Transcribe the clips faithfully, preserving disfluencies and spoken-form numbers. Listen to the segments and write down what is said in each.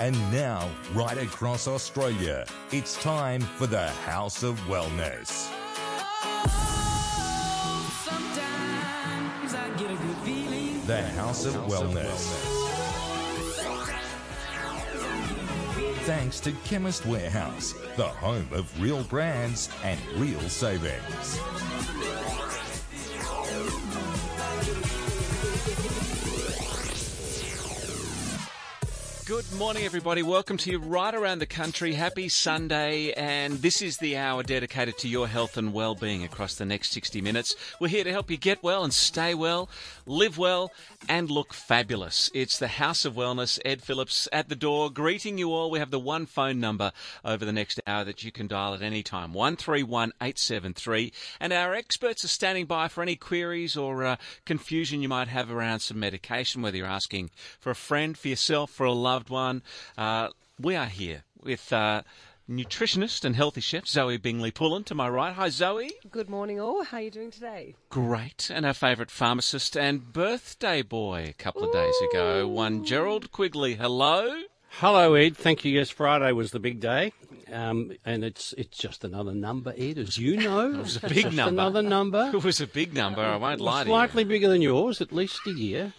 And now, right across Australia, it's time for the House of Wellness. The House of Wellness. Thanks to Chemist Warehouse, the home of real brands and real savings. Good morning, everybody. Welcome to you right around the country. Happy Sunday, and this is the hour dedicated to your health and well-being across the next sixty minutes. We're here to help you get well and stay well, live well, and look fabulous. It's the House of Wellness. Ed Phillips at the door, greeting you all. We have the one phone number over the next hour that you can dial at any time, one three one eight seven three. And our experts are standing by for any queries or uh, confusion you might have around some medication, whether you're asking for a friend, for yourself, for a loved one. Uh, we are here with uh, nutritionist and healthy chef Zoe Bingley-Pullen to my right. Hi, Zoe. Good morning, all. How are you doing today? Great. And our favourite pharmacist and birthday boy a couple of days ago, one Gerald Quigley. Hello. Hello, Ed. Thank you. Yes, Friday was the big day, um, and it's it's just another number, Ed, as you know. It was a It's big just number. Another number. It was a big number, I won't lie to you. Slightly bigger than yours, at least a year.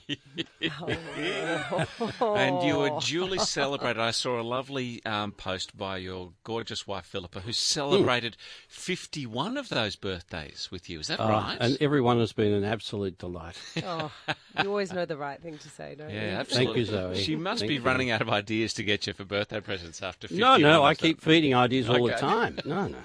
And you were duly celebrated. I saw a lovely um, post by your gorgeous wife, Philippa, who celebrated mm. fifty-one of those birthdays with you. Is that uh, right? And everyone has been an absolute delight. Oh, you always know the right thing to say, don't yeah, you? absolutely. Thank you, Zoe. She must Thank be you. running out of ideas to get you for birthday presents after fifty. No, no, I of them. keep feeding ideas all Okay. the time. No, no.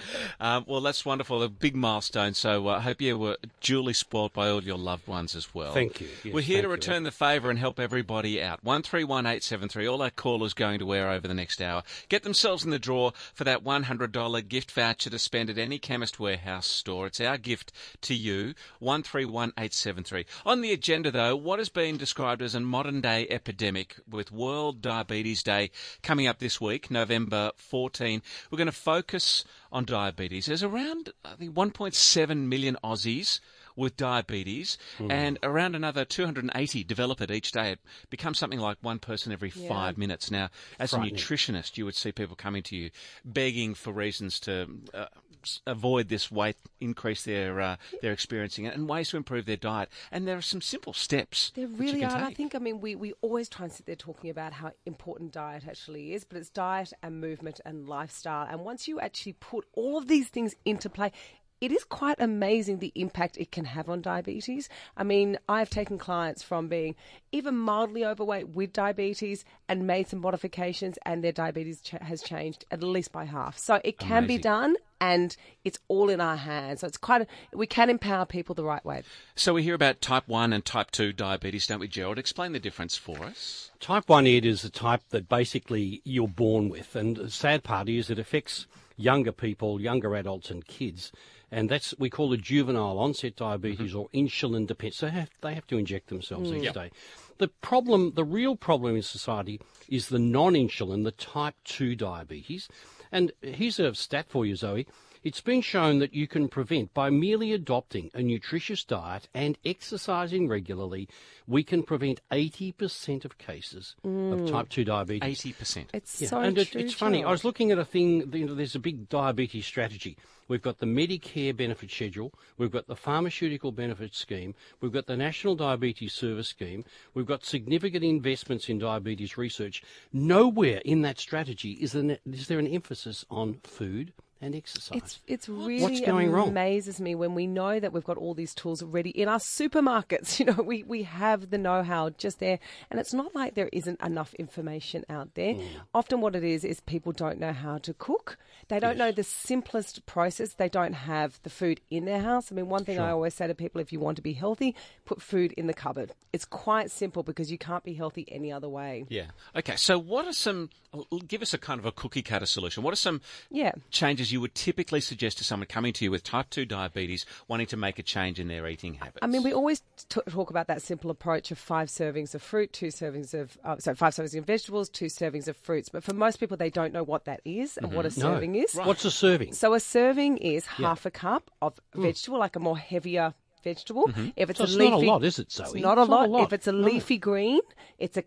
Um, well, that's wonderful. A big milestone. So I uh, hope you were duly spoilt by all your loved ones as well. Thank you. Yes, We're here to thank you. return the favour and help everybody out. one three one eight seven three. All our callers going to wear over the next hour. Get themselves in the draw for that one hundred dollars gift voucher to spend at any Chemist Warehouse store. It's our gift to you. one three one eight seven three. On the agenda, though, what has been described as a modern-day epidemic with World Diabetes Day coming up this week, November fourteenth. We're going to focus on diabetes. There's around, I think, one point seven million Aussies with diabetes, mm. and around another two hundred eighty develop it each day. It becomes something like one person every yeah. five minutes. Now, as a nutritionist, you would see people coming to you begging for reasons to uh, avoid this weight increase they're, uh, they're experiencing and ways to improve their diet. And there are some simple steps. There really are. Take. I think, I mean, we, we always try and sit there talking about how important diet actually is, but it's diet and movement and lifestyle. And once you actually put all of these things into play, it is quite amazing the impact it can have on diabetes. I mean, I've taken clients from being even mildly overweight with diabetes and made some modifications, and their diabetes ch- has changed at least by half. So it can amazing. be done, and it's all in our hands. So it's quite a, we can empower people the right way. So we hear about type one and type two diabetes, don't we, Gerald? Explain the difference for us. Type one, Ed, is the type that basically you're born with, and the sad part is it affects younger people, younger adults and kids. And that's, we call it juvenile onset diabetes mm-hmm. or insulin dependent. So have, they have to inject themselves mm. each yep. day. The problem, the real problem in society is the non-insulin, the type two diabetes. And here's a stat for you, Zoe. It's been shown that you can prevent, by merely adopting a nutritious diet and exercising regularly, we can prevent eighty percent of cases mm. of type two diabetes. eighty percent. It's yeah. so and true. It, it's funny. Joel. I was looking at a thing, you know, there's a big diabetes strategy. We've got the Medicare benefit schedule. We've got the pharmaceutical benefit scheme. We've got the National Diabetes Service Scheme. We've got significant investments in diabetes research. Nowhere in that strategy is there, is there an emphasis on food and exercise. It's it's really What's going wrong? amazes me when we know that we've got all these tools ready in our supermarkets. You know, we, we have the know-how just there, and it's not like there isn't enough information out there. Mm. Often what it is is people don't know how to cook. They don't yes. know the simplest process. They don't have the food in their house. I mean, one thing sure. I always say to people, if you want to be healthy, put food in the cupboard. It's quite simple because you can't be healthy any other way. Yeah. Okay, so what are some, give us a kind of a cookie-cutter solution. What are some yeah. changes you would typically suggest to someone coming to you with type two diabetes wanting to make a change in their eating habits? I mean, we always t- talk about that simple approach of five servings of fruit, two servings of, uh, sorry, five servings of vegetables, two servings of fruits. But for most people, they don't know what that is and mm-hmm. what a no. serving is. Right. What's a serving? So a serving is yeah. half a cup of vegetable, mm. like a more heavier vegetable. Mm-hmm. If it's so a it's leafy, not a lot, is it, Zoe? It's not a, it's lot. Not a lot. If it's a no. leafy green, it's a cup.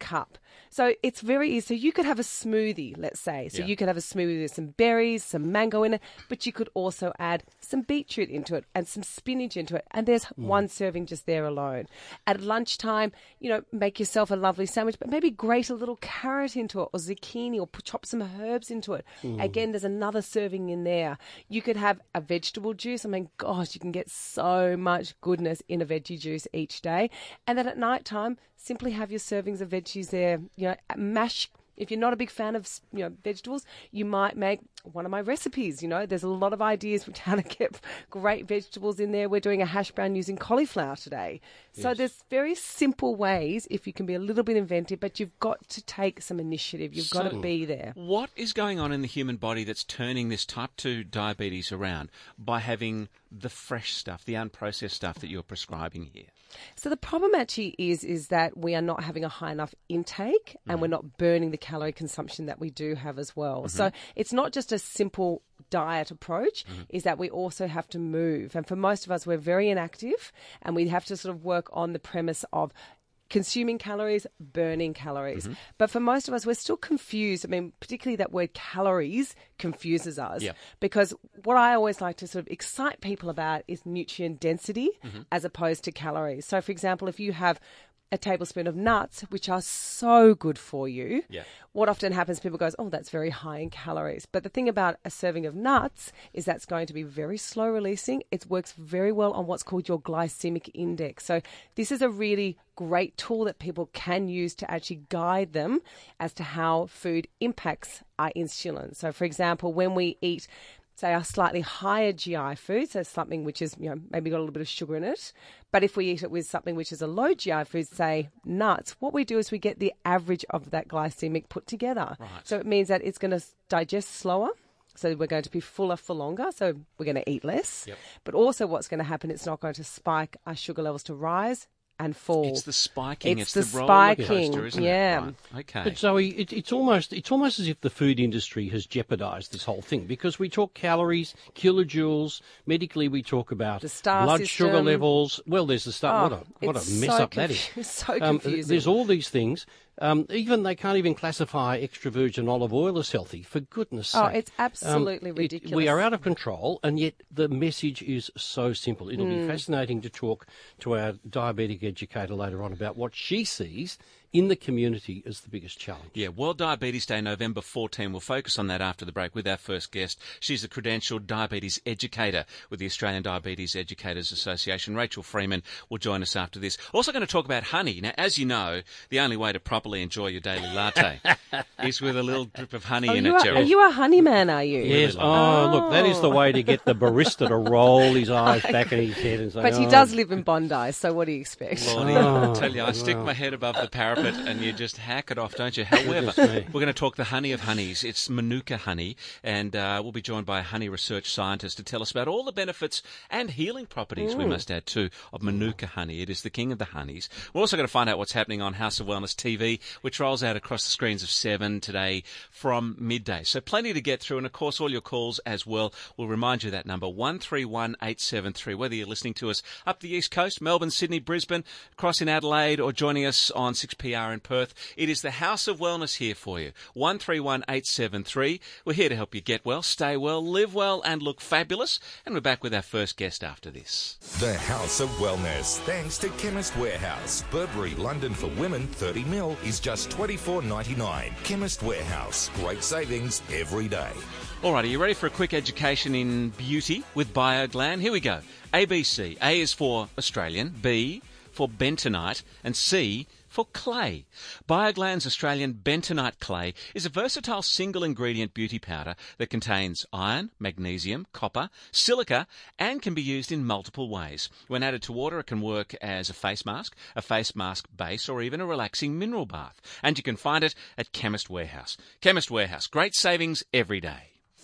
So it's very easy. So you could have a smoothie, let's say. So Yeah. you could have a smoothie with some berries, some mango in it, but you could also add some beetroot into it and some spinach into it. And there's one serving just there alone. At lunchtime, you know, make yourself a lovely sandwich, but maybe grate a little carrot into it or zucchini or put, chop some herbs into it. Again, there's another serving in there. You could have a vegetable juice. I mean, gosh, you can get so much goodness in a veggie juice each day. And then at night time, simply have your servings of veggies there. You know, mash. If you're not a big fan of, you know, vegetables, you might make one of my recipes. You know, there's a lot of ideas for how to get great vegetables in there. We're doing a hash brown using cauliflower today. So Yes. there's very simple ways if you can be a little bit inventive, but you've got to take some initiative. You've got to So- be there. What is going on in the human body that's turning this type two diabetes around by having the fresh stuff, the unprocessed stuff that you're prescribing here? So the problem actually is is that we are not having a high enough intake and we're not burning the calorie consumption that we do have as well. So it's not just a simple diet approach, is that we also have to move. And for most of us, we're very inactive and we have to sort of work on the premise of consuming calories, burning calories. But for most of us, we're still confused. I mean, particularly that word calories confuses us Yeah. because what I always like to sort of excite people about is nutrient density as opposed to calories. So, for example, if you have a tablespoon of nuts, which are so good for you, Yeah. what often happens, people goes, oh, that's very high in calories. But the thing about a serving of nuts is that's going to be very slow releasing. It works very well on what's called your glycemic index. So this is a really great tool that people can use to actually guide them as to how food impacts our insulin. So, for example, when we eat say a slightly higher G I food, so something which is, you know, maybe got a little bit of sugar in it. But if we eat it with something which is a low G I food, say nuts, what we do is we get the average of that glycemic put together. Right. So it means that it's going to digest slower. So we're going to be fuller for longer. So we're going to eat less. Yep. But also what's going to happen, it's not going to spike our sugar levels to rise and fall. It's the spiking. It's It's, the roller spiking, coaster, isn't yeah. it? Right. Okay. But Zoe, it, it's almost it's almost as if the food industry has jeopardised this whole thing because we talk calories, kilojoules. Medically, we talk about The star blood sugar system. levels. Well, there's the star. Oh, what a what a it's mess so up that is. confu- so Um, confusing. there's all these things. Um, even they can't even classify extra virgin olive oil as healthy. For goodness' Oh, sake! it's absolutely it- ridiculous. we are out of control, and yet the message is so simple. It'll Hmm. be fascinating to talk to our diabetic educator later on about what she sees in the community as the biggest challenge. Yeah, World Diabetes Day, November fourteenth. We'll focus on that after the break with our first guest. She's a credentialed diabetes educator with the Australian Diabetes Educators Association. Rachel Freeman will join us after this. Also going to talk about honey. Now, as you know, the only way to properly enjoy your daily latte is with a little drip of honey Oh, in you it, are, are Gerald. you a honey man, are you? Yes. Really Oh, look, that is the way to get the barista to roll his eyes back in his head and say, But he "Oh, does live in Bondi, so what do you expect? Lordy, Oh, I tell you, I stick wow. my head above the parapet and you just hack it off, don't you? However, Goodness me. we're going to talk the honey of honeys. It's Manuka honey, and uh, we'll be joined by a honey research scientist to tell us about all the benefits and healing properties, we must add too, of Manuka honey. It is the king of the honeys. We're also going to find out what's happening on House of Wellness T V, which rolls out across the screens of Seven today from midday. So plenty to get through, and of course all your calls as well. We'll remind you that number, one three one eight seven three, whether you're listening to us up the East Coast, Melbourne, Sydney, Brisbane, across in Adelaide, or joining us on six P R in Perth. It is the House of Wellness here for you. one three one eight seven three. We're here to help you get well, stay well, live well, and look fabulous. And we're back with our first guest after this. The House of Wellness, thanks to Chemist Warehouse. Burberry London for women thirty mil is just twenty-four ninety-nine. Chemist Warehouse, great savings every day. All right, are you ready for a quick education in beauty with BioGlan? Here we go. A B C. A is for Australian, B for bentonite, and C for clay. BioGlan's Australian bentonite clay is a versatile single-ingredient beauty powder that contains iron, magnesium, copper, silica, and can be used in multiple ways. When added to water, it can work as a face mask, a face mask base, or even a relaxing mineral bath. And you can find it at Chemist Warehouse. Chemist Warehouse, great savings every day.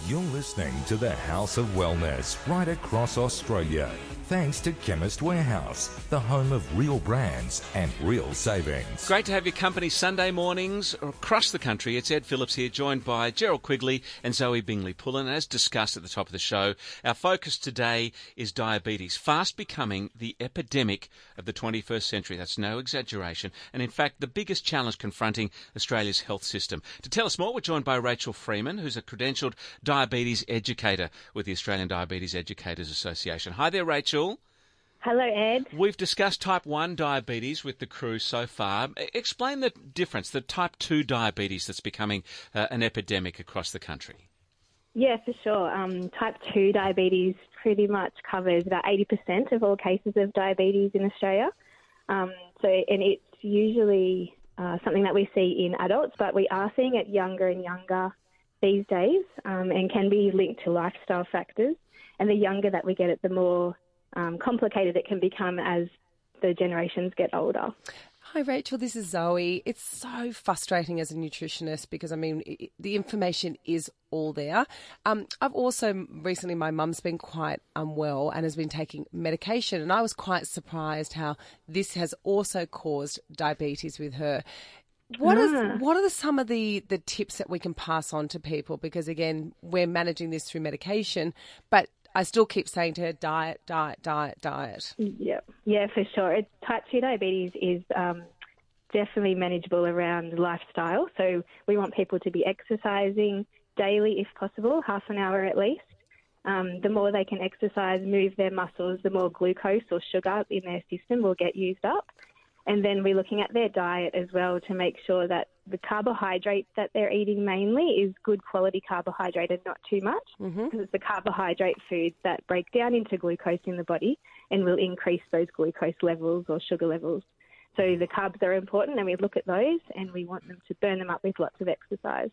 You're listening to the House of Wellness right across Australia. Thanks to Chemist Warehouse, the home of real brands and real savings. Great to have your company Sunday mornings across the country. It's Ed Phillips here, joined by Gerald Quigley and Zoe Bingley-Pullen. As discussed at the top of the show, our focus today is diabetes, fast becoming the epidemic of the twenty-first century. That's no exaggeration. And in fact, the biggest challenge confronting Australia's health system. To tell us more, we're joined by Rachel Freeman, who's a credentialed diabetes educator with the Australian Diabetes Educators Association. Hi there, Rachel. Hello, Ed. We've discussed type one diabetes with the crew so far. Explain the difference, the type two diabetes that's becoming uh, an epidemic across the country. Yeah, for sure. Um, type two diabetes pretty much covers about eighty percent of all cases of diabetes in Australia. Um, so, and it's usually uh, something that we see in adults, but we are seeing it younger and younger these days, um, and can be linked to lifestyle factors. And the younger that we get it, the more um, complicated it can become as the generations get older. Hi, Rachel. This is Zoe. It's so frustrating as a nutritionist because, I mean, it, the information is all there. Um, I've also recently, my mum's been quite unwell and has been taking medication, and I was quite surprised how this has also caused diabetes with her. What is Ah. what are the, some of the, the tips that we can pass on to people? Because, again, we're managing this through medication, but I still keep saying to her, diet, diet, diet, diet. Yeah, yeah, for sure. It's, type two diabetes is um, definitely manageable around lifestyle. So we want people to be exercising daily if possible, half an hour at least. Um, the more they can exercise, move their muscles, the more glucose or sugar in their system will get used up. And then we're looking at their diet as well to make sure that the carbohydrates that they're eating mainly is good quality carbohydrate and not too much, because mm-hmm. it's the carbohydrate foods that break down into glucose in the body and will increase those glucose levels or sugar levels. So the carbs are important, and we look at those and we want them to burn them up with lots of exercise.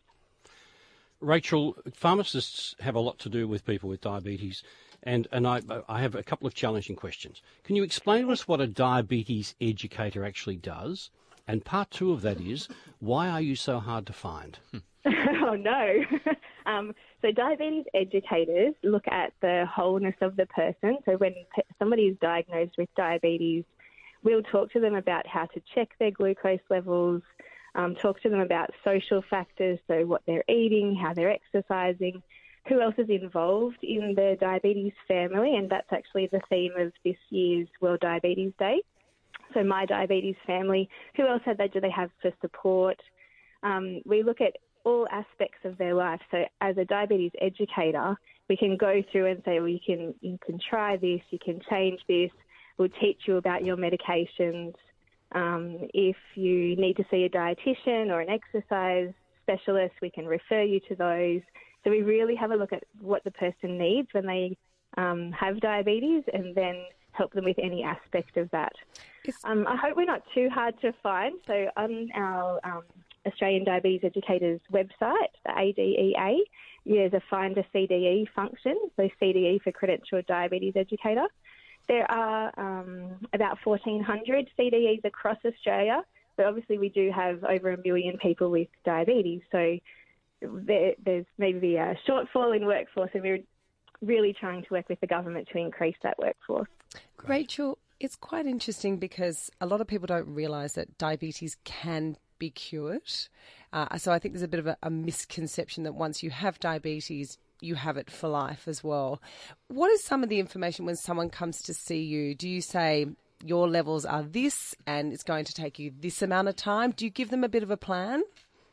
Rachel, pharmacists have a lot to do with people with diabetes, and, and I, I have a couple of challenging questions. Can you explain to us what a diabetes educator actually does? And part two of that is, why are you so hard to find? Oh, no. um, so diabetes educators look at the wholeness of the person. So when pe- somebody is diagnosed with diabetes, we'll talk to them about how to check their glucose levels, Um, talk to them about social factors, so what they're eating, how they're exercising, who else is involved in the diabetes family, and that's actually the theme of this year's World Diabetes Day. So my diabetes family, who else have they, do they have for support? Um, we look at all aspects of their life. So as a diabetes educator, we can go through and say, well, you can, you can try this, you can change this, we'll teach you about your medications. Um, if you need to see a dietitian or an exercise specialist, we can refer you to those. So we really have a look at what the person needs when they um, have diabetes, and then help them with any aspect of that. Um, I hope we're not too hard to find. So on our um, Australian Diabetes Educators website, the A D E A, there's a Find a C D E function, so C D E for Credentialed Diabetes Educator. There are um, about fourteen hundred C D Es across Australia, but obviously we do have over a million people with diabetes, so there, there's maybe a shortfall in workforce, and we're really trying to work with the government to increase that workforce. Rachel, it's quite interesting because a lot of people don't realise that diabetes can be cured. Uh, so I think there's a bit of a, a misconception that once you have diabetes, you have it for life as well. What is some of the information when someone comes to see you? Do you say your levels are this and it's going to take you this amount of time? Do you give them a bit of a plan?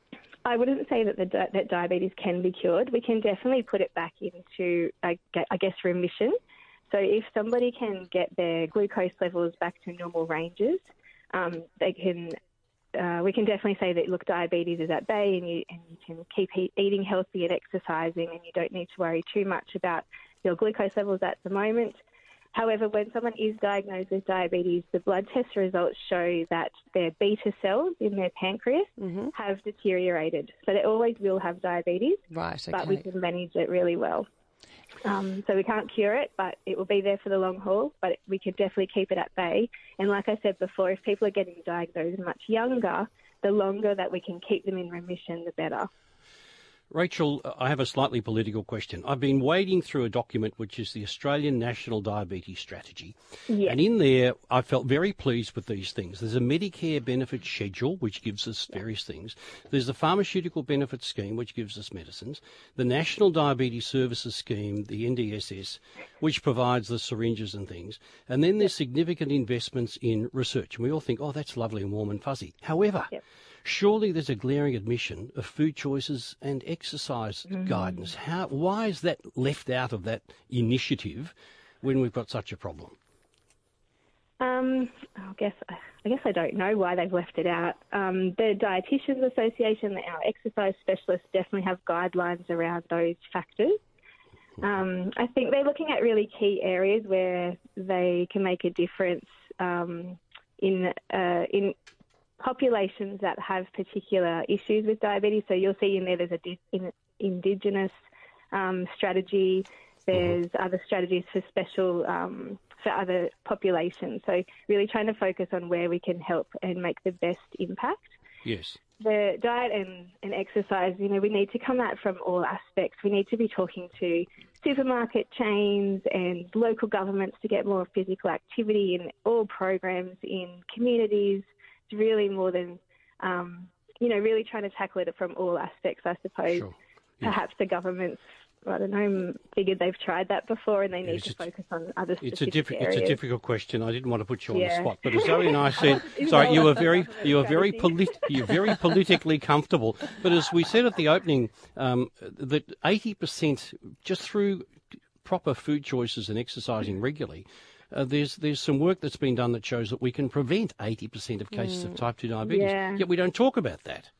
I wouldn't say that the that diabetes can be cured. We can definitely put it back into, I guess, remission. So if somebody can get their glucose levels back to normal ranges, um, they can. Uh, we can definitely say that, look, diabetes is at bay, and you and you can keep he- eating healthy and exercising, and you don't need to worry too much about your glucose levels at the moment. However, when someone is diagnosed with diabetes, the blood test results show that their beta cells in their pancreas mm-hmm. have deteriorated. So they always will have diabetes, right? Okay. But we can manage it really well. Um, so we can't cure it, but it will be there for the long haul, but we can definitely keep it at bay. And like I said before, if people are getting diagnosed much younger, the longer that we can keep them in remission, the better. Rachel, I have a slightly political question. I've been wading through a document which is the Australian National Diabetes Strategy. Yes. And in there, I felt very pleased with these things. There's a Medicare benefit schedule, which gives us various things. There's the Pharmaceutical Benefit Scheme, which gives us medicines. The National Diabetes Services Scheme, the N D S S, which provides the syringes and things. And then there's significant investments in research. And we all think, oh, that's lovely and warm and fuzzy. However, Yep. surely there's a glaring admission of food choices and exercise mm. guidance. How? Why is that left out of that initiative when we've got such a problem? Um, I guess I guess I don't know why they've left it out. Um, the Dietitians Association, our exercise specialists, definitely have guidelines around those factors. Um, I think they're looking at really key areas where they can make a difference um, in uh, in. populations that have particular issues with diabetes. So you'll see in there there's a di- in, indigenous um, strategy. There's mm-hmm. other strategies for special um, for other populations. So really trying to focus on where we can help and make the best impact. Yes. The diet and, and exercise, you know, we need to come at from all aspects. We need to be talking to supermarket chains and local governments to get more physical activity in all programs in communities. Really more than, um, you know, really trying to tackle it from all aspects, I suppose. Sure. Yeah. Perhaps the government's, I don't know, figured they've tried that before and they need it's to a, focus on other specific it's a diff- areas. It's a difficult question. I didn't want to put you on yeah. the spot, but as Zoe and I said, sorry, you were very, you were very, polit- you're very politically comfortable. But as we said at the opening, um, that eighty percent just through proper food choices and exercising regularly. Uh, there's there's some work that's been done that shows that we can prevent eighty percent of cases mm. of type two diabetes. Yeah. Yet we don't talk about that.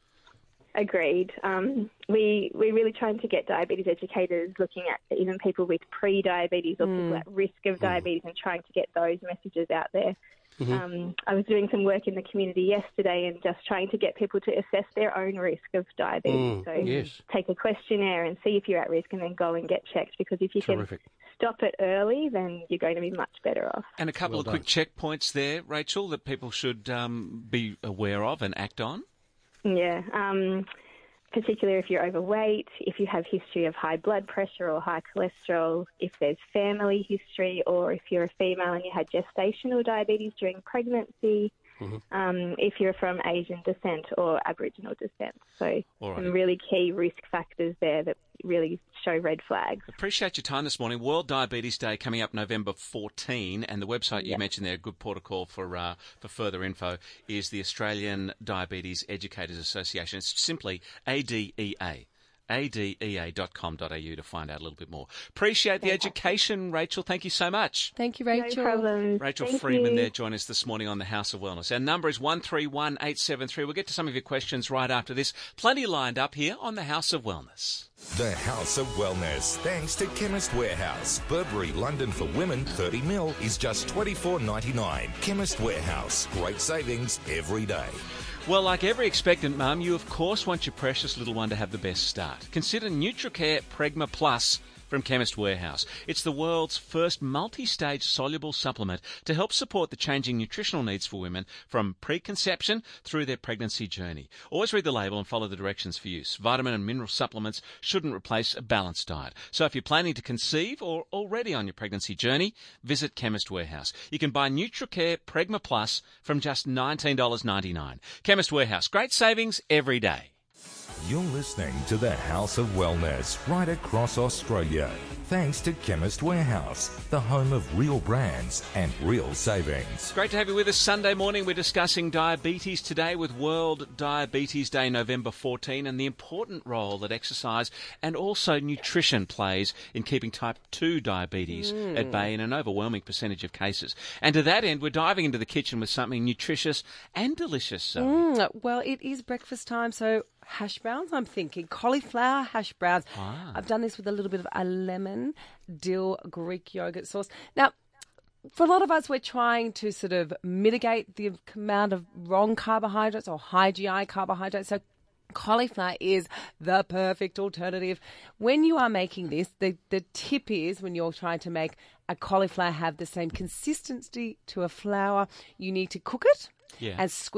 Agreed. Um, we, we're really trying to get diabetes educators looking at even people with pre-diabetes or mm. people at risk of diabetes mm. and trying to get those messages out there. Mm-hmm. Um, I was doing some work in the community yesterday and just trying to get people to assess their own risk of diabetes. Mm, so yes. take a questionnaire and see if you're at risk and then go and get checked, because if you Terrific. can stop it early, then you're going to be much better off. And a couple well of done. quick checkpoints there, Rachel, that people should um, be aware of and act on. Yeah. Um, particularly if you're overweight, if you have history of high blood pressure or high cholesterol, if there's family history, or if you're a female and you had gestational diabetes during pregnancy, mm-hmm. um, if you're from Asian descent or Aboriginal descent. So right. some really key risk factors there that really show red flags. Appreciate your time this morning. World Diabetes Day coming up November fourteenth, and the website you yep. mentioned there, a good protocol for uh, for further info, is the Australian Diabetes Educators Association. It's simply A D E A. A D E A dot com dot A U to find out a little bit more. Appreciate the education, Rachel. Thank you so much. Thank you, Rachel. No problem. Rachel Thank Freeman you. there joining us this morning on the House of Wellness. Our number is one three one eight seven three. We'll get to some of your questions right after this. Plenty lined up here on the House of Wellness. The House of Wellness, thanks to Chemist Warehouse. Burberry London for women thirty mil is just twenty-four ninety-nine. Chemist Warehouse, great savings every day. Well, like every expectant mum, you of course want your precious little one to have the best start. Consider NutriCare Pregma Plus from Chemist Warehouse. It's the world's first multi-stage soluble supplement to help support the changing nutritional needs for women from preconception through their pregnancy journey. Always read the label and follow the directions for use. Vitamin and mineral supplements shouldn't replace a balanced diet. So if you're planning to conceive or already on your pregnancy journey, visit Chemist Warehouse. You can buy NutriCare Pregma Plus from just nineteen ninety-nine. Chemist Warehouse, great savings every day. You're listening to the House of Wellness right across Australia. Thanks to Chemist Warehouse, the home of real brands and real savings. Great to have you with us Sunday morning. We're discussing diabetes today with World Diabetes Day, November fourteenth, and the important role that exercise and also nutrition plays in keeping type two diabetes mm. at bay in an overwhelming percentage of cases. And to that end, we're diving into the kitchen with something nutritious and delicious. So. Mm, well, it is breakfast time, so hash browns, I'm thinking. Cauliflower hash browns. Ah. I've done this with a little bit of a lemon, dill, Greek yogurt sauce. Now, for a lot of us, we're trying to sort of mitigate the amount of wrong carbohydrates or high G I carbohydrates. So cauliflower is the perfect alternative. When you are making this, the, the tip is when you're trying to make a cauliflower have the same consistency to a flour, you need to cook it yeah. and squeeze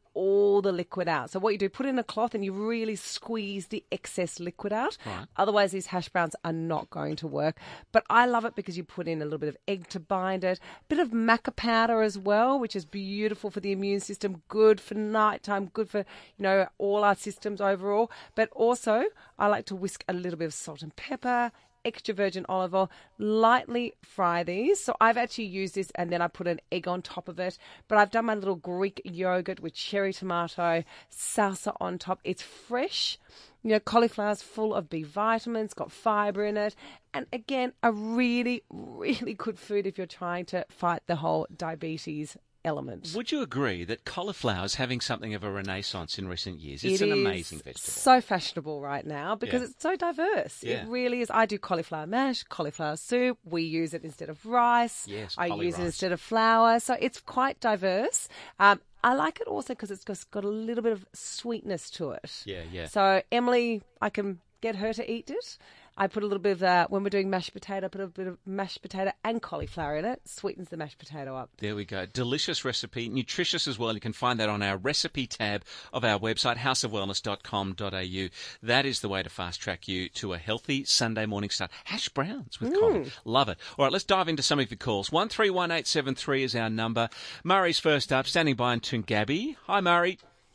all the liquid out. So what you do, put it in a cloth and you really squeeze the excess liquid out. Right. Otherwise, these hash browns are not going to work. But I love it because you put in a little bit of egg to bind it, a bit of maca powder as well, which is beautiful for the immune system, good for nighttime, good for, you know, all our systems overall. But also, I like to whisk a little bit of salt and pepper, extra virgin olive oil, lightly fry these. So I've actually used this and then I put an egg on top of it. But I've done my little Greek yogurt with cherry tomato, salsa on top. It's fresh. You know, cauliflower's full of B vitamins, got fibre in it. And again, a really, really good food if you're trying to fight the whole diabetes element. Would you agree that cauliflower is having something of a renaissance in recent years? It's It an is amazing vegetable. so fashionable right now because Yeah. it's so diverse. Yeah. It really is. I do cauliflower mash, cauliflower soup. We use it instead of rice. Yes, I cauli use it rice. instead of flour. So it's quite diverse. Um, I like it also because it's just got a little bit of sweetness to it. Yeah, yeah. So Emily, I can get her to eat it. I put a little bit of, uh, when we're doing mashed potato, I put a bit of mashed potato and cauliflower in it. Sweetens the mashed potato up. There we go. Delicious recipe, nutritious as well. You can find that on our recipe tab of our website, house of wellness dot com dot a u. That is the way to fast track you to a healthy Sunday morning start. Hash browns with coffee. Love it. All right, let's dive into some of your calls. one three one eight seven three is our number. Murray's first up, standing by in Toongabbie. Hi, Murray.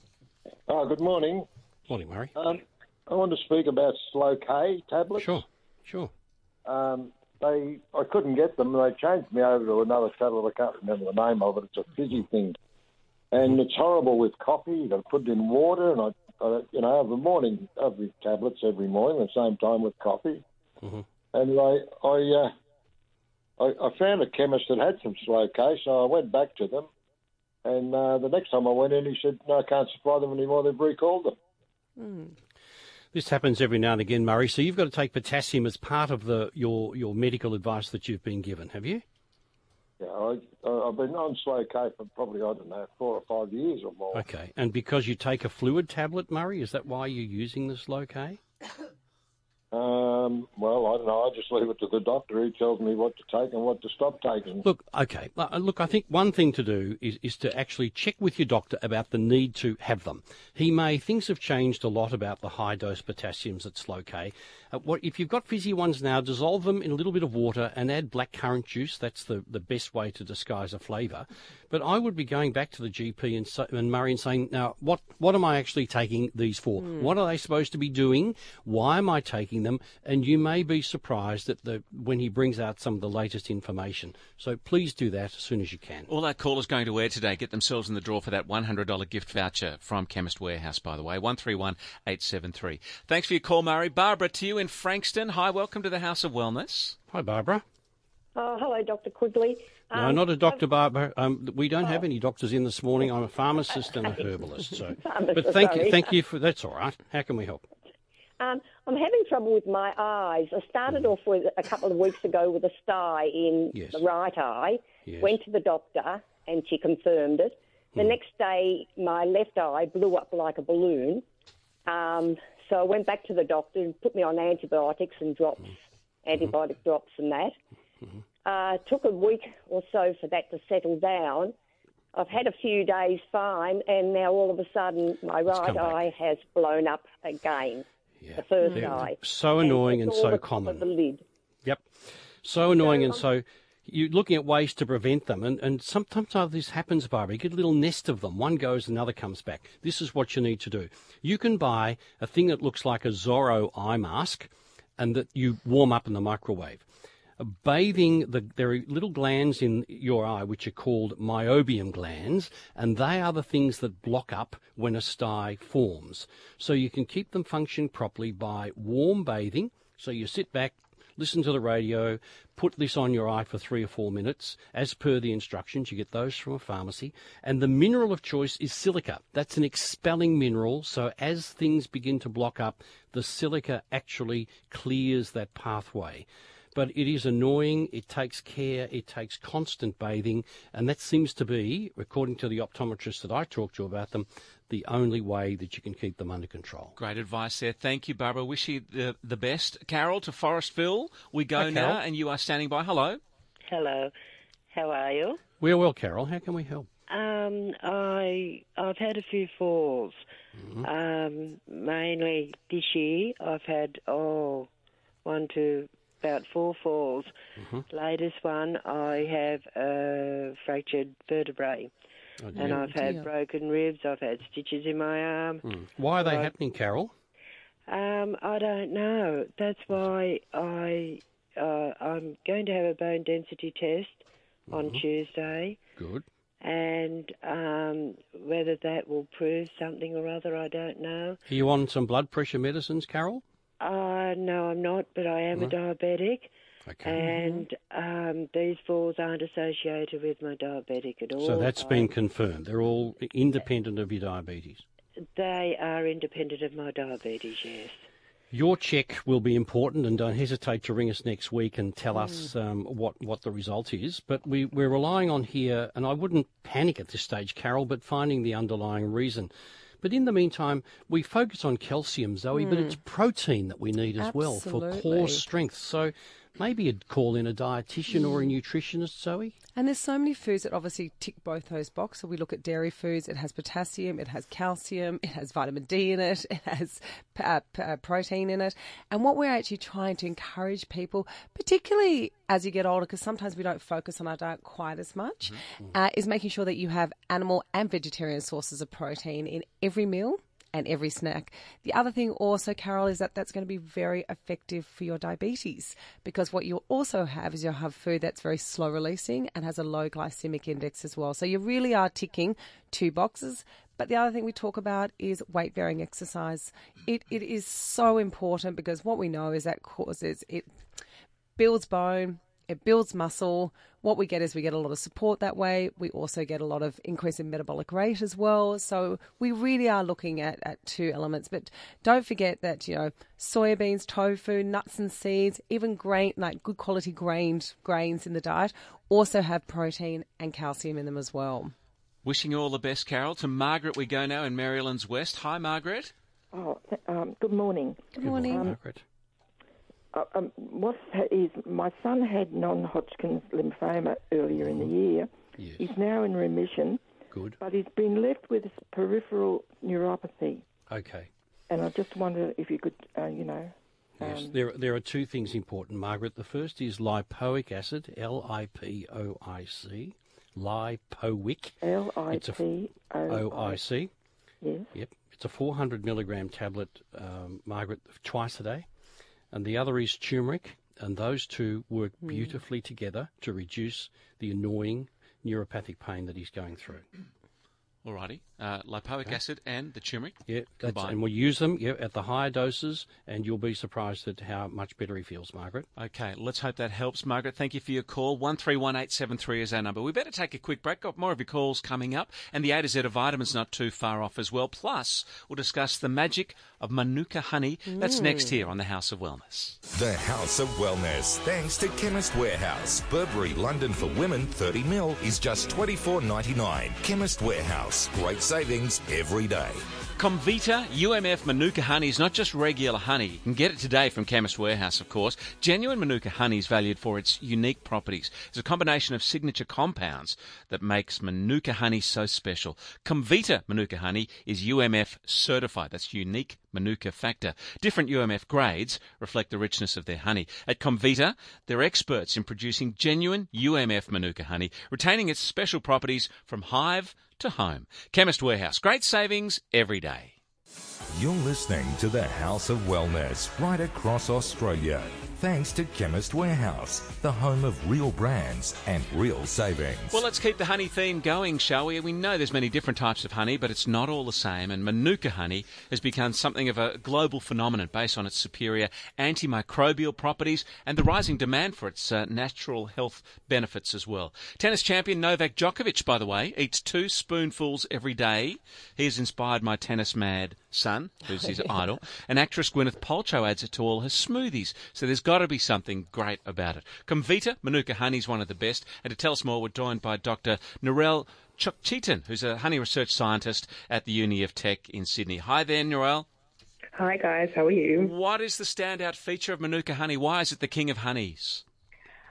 Oh, good morning. Morning, Murray. Um, I want to speak about Slow K tablets. Sure, sure. Um, they, I couldn't get them. They changed me over to another tablet. I can't remember the name of it. It's a fizzy thing, and it's horrible with coffee. You've got to put it in water, and I, I you know, have a morning of the tablets every morning at the same time with coffee. Mm-hmm. And I, I, uh, I, I found a chemist that had some Slow K, so I went back to them. And uh, the next time I went in, he said, "No, I can't supply them anymore. They've recalled them." Mm. This happens every now and again, Murray. So you've got to take potassium as part of the your your medical advice that you've been given, have you? Yeah, I, I've been on Slow K for probably, I don't know, four or five years or more. Okay. And because you take a fluid tablet, Murray, is that why you're using the Slow K? Um, well, I don't know. I just leave it to the doctor. He tells me what to take and what to stop taking. Look, okay. Uh, Look, I think one thing to do is, is to actually check with your doctor about the need to have them. He may, things have changed a lot about the high-dose potassiums at Slow K. Uh, what, if you've got fizzy ones now, dissolve them in a little bit of water and add black currant juice. That's the, the best way to disguise a flavour. But I would be going back to the G P and, so, and Murray and saying, now, what, what am I actually taking these for? Mm. What are they supposed to be doing? Why am I taking them? And you may be surprised at the when he brings out some of the latest information. So please do that as soon as you can. All our callers going to air today get themselves in the draw for that one hundred dollars gift voucher from Chemist Warehouse, by the way, one three one eight seven three. Thanks for your call, Murray. Barbara, to you in Frankston. Hi, welcome to the House of Wellness. Hi, Barbara. Oh, hello, Doctor Quigley. No, Um, not a doctor, Barbara. Um, we don't have any doctors in this morning. I'm a pharmacist and a herbalist. So, but thank you, sorry. thank you for that's all right. How can we help? Um, I'm having trouble with my eyes. I started off with a couple of weeks ago with a sty in Yes. the right eye. Yes. Went to the doctor and she confirmed it. The Hmm. next day, my left eye blew up like a balloon. Um, so I went back to the doctor and put me on antibiotics and drops, antibiotic drops and that. Uh, took a week or so for that to settle down. I've had a few days fine, and now all of a sudden my It's right come back. eye has blown up again. Yeah. The first They're eye. so annoying and it's all so the top common. Of the lid. Yep. So annoying and so you're looking at ways to prevent them. And, and sometimes this happens, Barbara. You get a little nest of them. One goes, another comes back. This is what you need to do. You can buy a thing that looks like a Zorro eye mask and that you warm up in the microwave. Uh, Bathing, the, there are little glands in your eye which are called meibomian glands, and they are the things that block up when a sty forms. So you can keep them functioning properly by warm bathing. So you sit back, listen to the radio, put this on your eye for three or four minutes, as per the instructions. You get those from a pharmacy. And the mineral of choice is silica. That's an expelling mineral. So as things begin to block up, the silica actually clears that pathway. But it is annoying, it takes care, it takes constant bathing, and that seems to be, according to the optometrists that I talked to about them, the only way that you can keep them under control. Great advice there. Thank you, Barbara. Wish you the, the best. Carol, to Forestville. We go Hi, now, Carol. and you are standing by. Hello. Hello. How are you? We're well, Carol. How can we help? Um, I I've had a few falls. Mm-hmm. Um, mainly this year, I've had oh one to about four falls. Mm-hmm. Latest one, I have a fractured vertebrae, Oh, and dear. I've had dear. broken ribs. I've had stitches in my arm. Mm. Why are they Right. happening, Carol? Um, I don't know. That's why I uh, I'm going to have a bone density test on Tuesday. Good. And um, whether that will prove something or other, I don't know. Are you on some blood pressure medicines, Carol? Uh, no, I'm not, but I am a diabetic, Okay. and um, these falls aren't associated with my diabetic at all. So that's I- been confirmed. They're all independent of your diabetes. They are independent of my diabetes, yes. Your check will be important, and don't hesitate to ring us next week and tell us um, what, what the result is. But we, we're relying on here, and I wouldn't panic at this stage, Carol, but finding the underlying reason. But in the meantime, we focus on calcium, Zoe, but it's protein that we need as well for core Absolutely. strength. So maybe you'd call in a dietitian or a nutritionist, Zoe? And there's so many foods that obviously tick both those boxes. So we look at dairy foods. It has potassium, it has calcium, it has vitamin D in it, it has uh, p- uh, protein in it. And what we're actually trying to encourage people, particularly as you get older, because sometimes we don't focus on our diet quite as much, uh, is making sure that you have animal and vegetarian sources of protein in every meal and every snack. The other thing also, Carol, is that that's going to be very effective for your diabetes, because what you'll also have is you'll have food that's very slow releasing and has a low glycemic index as well. So you really are ticking two boxes. But the other thing we talk about is weight-bearing exercise. It It is so important, because what we know is that causes, it builds bone, it builds muscle. What we get is we get a lot of support that way. We also get a lot of increase in metabolic rate as well. So we really are looking at, at two elements. But don't forget that, you know, soybeans, tofu, nuts and seeds, even grain, like good quality grained grains in the diet also have protein and calcium in them as well. Wishing you all the best, Carol. To Margaret we go now in Maryland's West. Hi, Margaret. Oh, um, good morning. Good morning. Margaret. Uh, um, what is my son had non-Hodgkin's lymphoma earlier in the year. Yes. He's now in remission, Good. but he's been left with peripheral neuropathy. Okay. And I just wonder if you could, uh, you know. Yes, Um, there there are two things important, Margaret. The first is lipoic acid, L I P O I C, lipoic. L I It's a P O O I C. Yes. Yep, it's a four hundred milligram tablet, um, Margaret, twice a day. And the other is turmeric, and those two work beautifully together to reduce the annoying neuropathic pain that he's going through. Alrighty. Uh, lipoic acid and the turmeric. Yeah, that's, Combined. and we'll use them yeah, at the higher doses, and you'll be surprised at how much better he feels, Margaret. Okay, let's hope that helps, Margaret. Thank you for your call. one three one eight seven three is our number. We better take a quick break. Got more of your calls coming up, and the A to Z of vitamins not too far off as well. Plus, we'll discuss the magic of Manuka honey. That's next here on the House of Wellness. The House of Wellness, thanks to Chemist Warehouse. Burberry London for women thirty mil is just twenty-four ninety-nine. Chemist Warehouse, great savings every day. Comvita U M F Manuka honey is not just regular honey. You can get it today from Chemist Warehouse, of course. Genuine Manuka honey is valued for its unique properties. It's a combination of signature compounds that makes Manuka honey so special. Comvita Manuka honey is U M F certified. That's unique Manuka factor. Different U M F grades reflect the richness of their honey. At Comvita, they're experts in producing genuine U M F Manuka honey, retaining its special properties from hive to home. Chemist Warehouse, great savings every day. You're listening to the House of Wellness right across Australia. Thanks to Chemist Warehouse, the home of real brands and real savings. Well, let's keep the honey theme going, shall we? We know there's many different types of honey, but it's not all the same. And Manuka honey has become something of a global phenomenon based on its superior antimicrobial properties and the rising demand for its uh, natural health benefits as well. Tennis champion Novak Djokovic, by the way, eats two spoonfuls every day. He has inspired my tennis mad son, who's his idol. And actress Gwyneth Paltrow adds it to all her smoothies. So there's got to be something great about it. Comvita Manuka honey is one of the best. And to tell us more, we're joined by Doctor Narelle Chokchitan, who's a honey research scientist at the Uni of Tech in Sydney. Hi there, Narelle. Hi guys, how are you? What is the standout feature of Manuka honey? Why is it the king of honeys?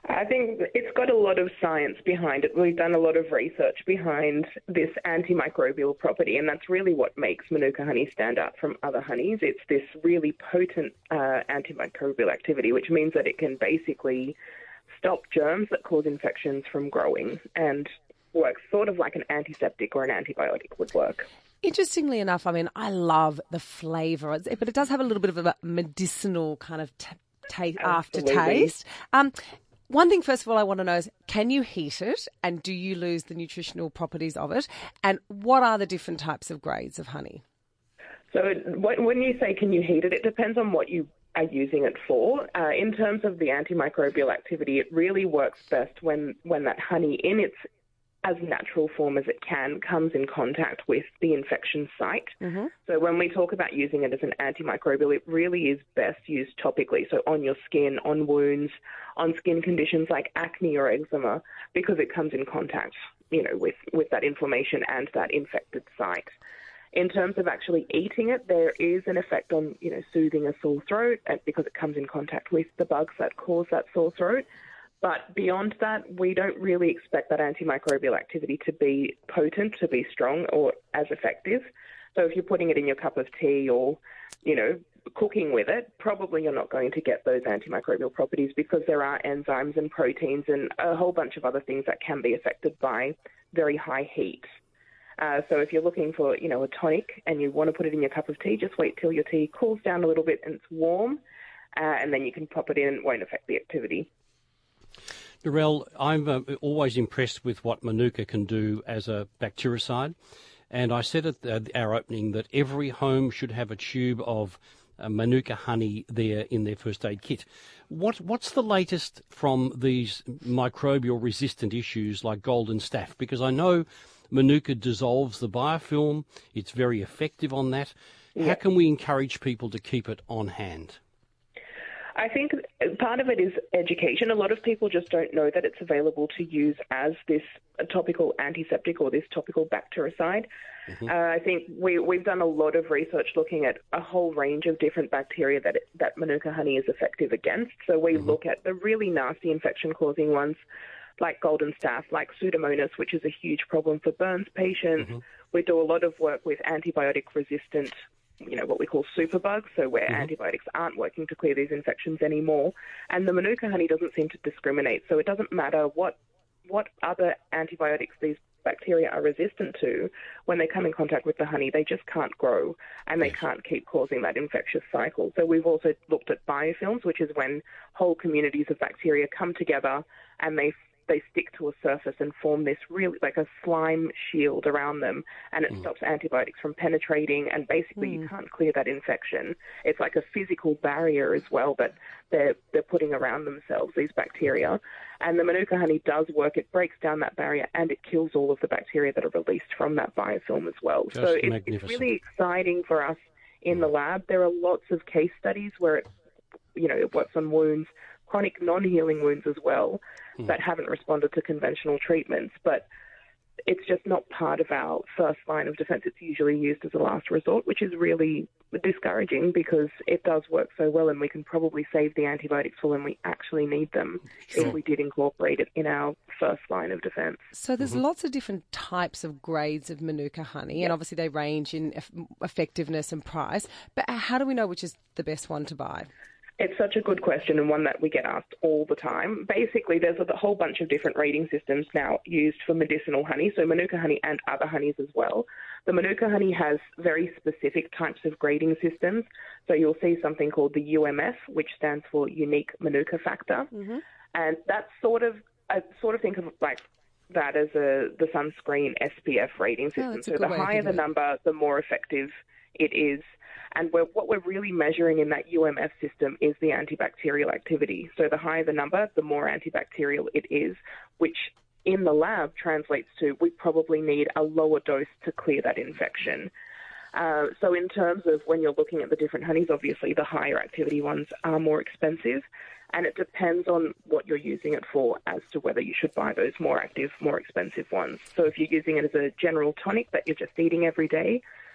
I think it's got a lot of science behind it. We've done a lot of research behind this antimicrobial property, and that's really what makes Manuka honey stand out from other honeys. It's this really potent uh, antimicrobial activity, which means that it can basically stop germs that cause infections from growing and works sort of like an antiseptic or an antibiotic would work. Interestingly enough, I mean, I love the flavour, but it does have a little bit of a medicinal kind of t- t- aftertaste. Um, One thing, first of all, I want to know is, can you heat it, and do you lose the nutritional properties of it? And what are the different types of grades of honey? So when you say can you heat it, it depends on what you are using it for. Uh, in terms of the antimicrobial activity, it really works best when, when that honey, in its as natural form as it can, comes in contact with the infection site. Mm-hmm. So when we talk about using it as an antimicrobial, it really is best used topically, so on your skin, on wounds, on skin conditions like acne or eczema, because it comes in contact, you know, with, with that inflammation and that infected site. In terms of actually eating it, there is an effect on, you know, soothing a sore throat because it comes in contact with the bugs that cause that sore throat. But beyond that, we don't really expect that antimicrobial activity to be potent, to be strong or as effective. So if you're putting it in your cup of tea or, you know, cooking with it, probably you're not going to get those antimicrobial properties because there are enzymes and proteins and a whole bunch of other things that can be affected by very high heat. Uh, so if you're looking for, you know, a tonic and you want to put it in your cup of tea, just wait till your tea cools down a little bit and it's warm, uh, and then you can pop it in. It won't affect the activity. Narelle, I'm uh, always impressed with what Manuka can do as a bactericide. And I said at uh, our opening that every home should have a tube of uh, Manuka honey there in their first aid kit. What What's the latest from these microbial resistant issues like golden staph? Because I know Manuka dissolves the biofilm. It's very effective on that. Yeah. How can we encourage people to keep it on hand? I think part of it is education. A lot of people just don't know that it's available to use as this topical antiseptic or this topical bactericide. Mm-hmm. Uh, I think we, we've done a lot of research looking at a whole range of different bacteria that it, that Manuka honey is effective against. So we mm-hmm. look at the really nasty infection-causing ones like golden staph, like Pseudomonas, which is a huge problem for burns patients. Mm-hmm. We do a lot of work with antibiotic-resistant, you know, what we call superbugs, so where mm-hmm. antibiotics aren't working to clear these infections anymore. And the Manuka honey doesn't seem to discriminate, so it doesn't matter what what other antibiotics these bacteria are resistant to. When they come in contact with the honey, they just can't grow, and they yes. can't keep causing that infectious cycle. So we've also looked at biofilms, which is when whole communities of bacteria come together and they they stick to a surface and form this really like a slime shield around them, and it mm. stops antibiotics from penetrating, and basically mm. you can't clear that infection. It's like a physical barrier as well that they're, they're putting around themselves, these bacteria. And the Manuka honey does work. It breaks down that barrier and it kills all of the bacteria that are released from that biofilm as well. Just so it's, it's really exciting for us in mm. the lab. There are lots of case studies where it, you know, it works on wounds, chronic non-healing wounds as well, mm. that haven't responded to conventional treatments. But it's just not part of our first line of defence. It's usually used as a last resort, which is really discouraging because it does work so well, and we can probably save the antibiotics for when we actually need them sure. if we did incorporate it in our first line of defence. So there's mm-hmm. lots of different types of grades of Manuka honey, yep. and obviously they range in eff- effectiveness and price. But how do we know which is the best one to buy? It's such a good question, and one that we get asked all the time. Basically, there's a whole bunch of different rating systems now used for medicinal honey, so Manuka honey and other honeys as well. The Manuka honey has very specific types of grading systems. So you'll see something called the U M F, which stands for Unique Manuka Factor. Mm-hmm. And that's sort of, I sort of think of like that as a the sunscreen S P F rating system. Oh, so the higher the number, the more effective it is. And we're, what we're really measuring in that U M F system is the antibacterial activity. So the higher the number, the more antibacterial it is, which in the lab translates to we probably need a lower dose to clear that infection. Uh, so in terms of when you're looking at the different honeys, obviously the higher activity ones are more expensive, and it depends on what you're using it for as to whether you should buy those more active, more expensive ones. So if you're using it as a general tonic that you're just eating every day,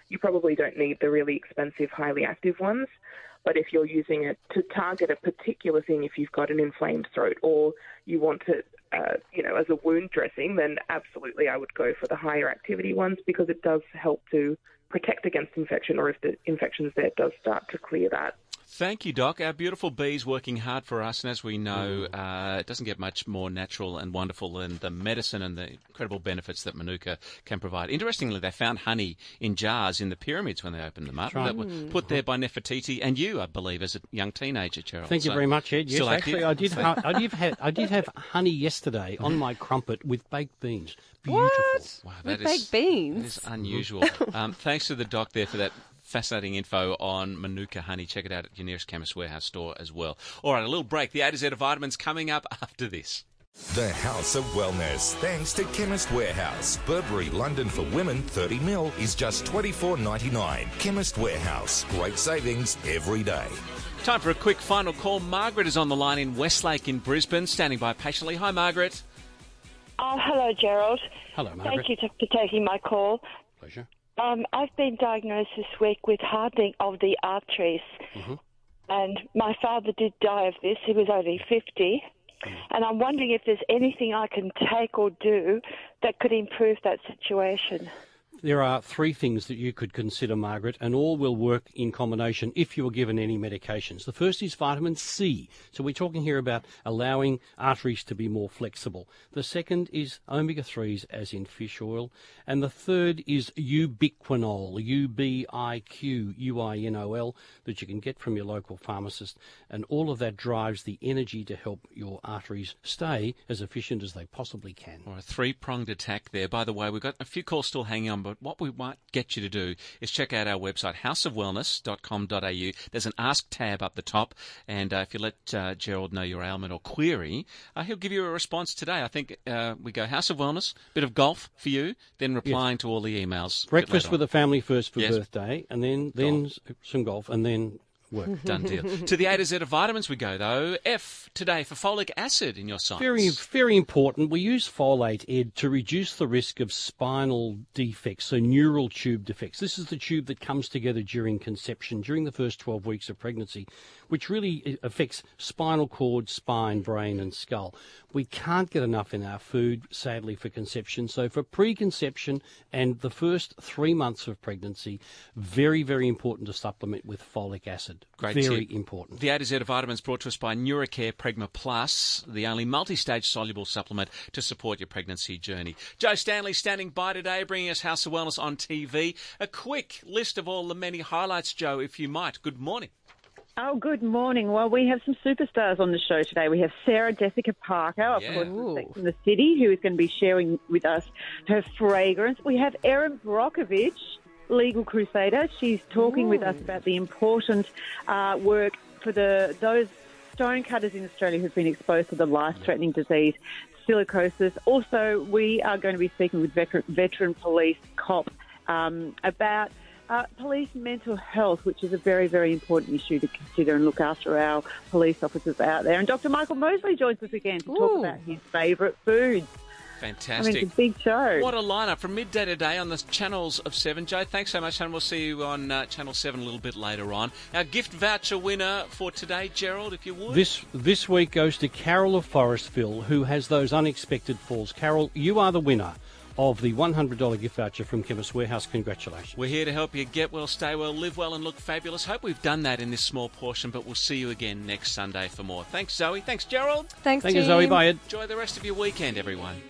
you probably don't need the really expensive, highly active ones. But if you're using it to target a particular thing, if you've got an inflamed throat or you want to, uh, you know, as a wound dressing, then absolutely I would go for the higher activity ones because it does help to protect against infection, or if the infection's there, it does start to clear that. Thank you, Doc. Our beautiful bee's working hard for us, and as we know, uh, it doesn't get much more natural and wonderful than the medicine and the incredible benefits that Manuka can provide. Interestingly, they found honey in jars in the pyramids when they opened them up. Right. That were put there by Nefertiti and you, I believe, as a young teenager, Gerald. Thank you So, very much, Ed. Yes, still actually, I did. Ha- I did have. I did have honey yesterday on my crumpet with baked beans. Beautiful. What? Wow, With that baked is, beans? that is unusual. um, thanks to the doc there for that fascinating info on Manuka honey. Check it out at your nearest Chemist Warehouse store as well. All right, a little break. The A to Z of vitamins coming up after this. The House of Wellness, thanks to Chemist Warehouse. Burberry London for women thirty mil is just twenty-four ninety-nine. Chemist Warehouse, great savings every day. Time for a quick final call. Margaret is on the line in Westlake in Brisbane, standing by patiently. Hi, Margaret. Oh, hello, Gerald. Hello, Margaret. Thank you t- for taking my call. Pleasure. Um, I've been diagnosed this week with hardening of the arteries, Mm-hmm. and my father did die of this. He was only fifty, and I'm wondering if there's anything I can take or do that could improve that situation. There are three things that you could consider, Margaret, and all will work in combination if you were given any medications. The first is vitamin C. So we're talking here about allowing arteries to be more flexible. The second is omega threes, as in fish oil. And the third is ubiquinol, U B I Q U I N O L, that you can get from your local pharmacist. And all of that drives the energy to help your arteries stay as efficient as they possibly can. Or a three-pronged attack there. By the way, we've got a few calls still hanging on, but what we might get you to do is check out our website, house of wellness dot com dot a u. There's an Ask tab up the top, and uh, if you let uh, Gerald know your ailment or query, uh, he'll give you a response today. I think uh, we go House of Wellness, bit of golf for you, then replying yes. to all the emails. Breakfast with the family first for yes. birthday, and then, then golf. some golf, and then work. Done deal. To the A to Z of vitamins we go, though. F today for folic acid in your science. Very, very important. We use folate, Ed, to reduce the risk of spinal defects, so neural tube defects. This is the tube that comes together during conception, during the first twelve weeks of pregnancy, which really affects spinal cord, spine, brain and skull. We can't get enough in our food, sadly, for conception. So for preconception and the first three months of pregnancy, very, very important to supplement with folic acid. Great Very tip. important. The A to Z of vitamins brought to us by Neurocare Pregma Plus, the only multi-stage soluble supplement to support your pregnancy journey. Joe Stanley standing by today, bringing us House of Wellness on T V. A quick list of all the many highlights, Joe, if you might. Good morning. Oh, good morning. Well, we have some superstars on the show today. We have Sarah Jessica Parker, of Yeah. course, from Sex and the City, who is going to be sharing with us her fragrance. We have Erin Brockovich, legal crusader. She's talking Ooh. with us about the important uh, work for the those stonecutters in Australia who've been exposed to the life-threatening disease, silicosis. Also, we are going to be speaking with veteran, veteran police cop um, about Uh, police mental health, which is a very, very important issue to consider and look after our police officers out there. And Doctor Michael Mosley joins us again to Ooh. talk about his favourite foods. Fantastic. I mean, it's a big show. What a lineup from midday today on the channels of seven. Joe, thanks so much, and we'll see you on uh, Channel seven a little bit later on. Our gift voucher winner for today, Gerald, if you would. This this week goes to Carol of Forestville, who has those unexpected falls. Carol, you are the winner of the one hundred dollars gift voucher from Chemist Warehouse. Congratulations. We're here to help you get well, stay well, live well and look fabulous. Hope we've done that in this small portion, but we'll see you again next Sunday for more. Thanks, Zoe. Thanks, Gerald. Thanks, Thank you, team. Zoe. Bye, Ed. Enjoy the rest of your weekend, everyone.